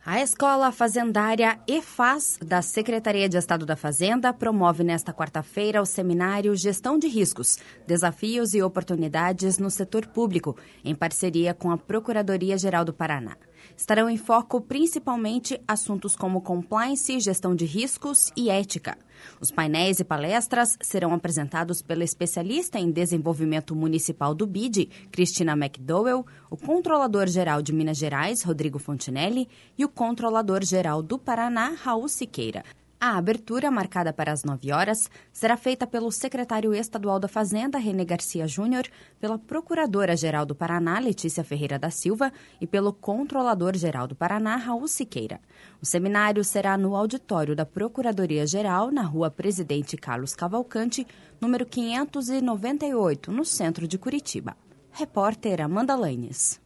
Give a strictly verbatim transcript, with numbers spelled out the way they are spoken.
A Escola Fazendária EFAS, da Secretaria de Estado da Fazenda, promove nesta quarta-feira o seminário Gestão de Riscos, Desafios e Oportunidades no Setor Público, em parceria com a Procuradoria-Geral do Paraná. Estarão em foco principalmente assuntos como compliance, gestão de riscos e ética. Os painéis e palestras serão apresentados pela especialista em desenvolvimento municipal do B I D, Cristina McDowell, o controlador-geral de Minas Gerais, Rodrigo Fontinelli, e o controlador-geral do Paraná, Raul Siqueira. A abertura, marcada para as nove horas, será feita pelo secretário estadual da Fazenda, René Garcia Júnior, pela procuradora-geral do Paraná, Letícia Ferreira da Silva, e pelo controlador-geral do Paraná, Raul Siqueira. O seminário será no auditório da Procuradoria-Geral, na Rua Presidente Carlos Cavalcante, número quinhentos e noventa e oito, no centro de Curitiba. Repórter Amanda Lanes.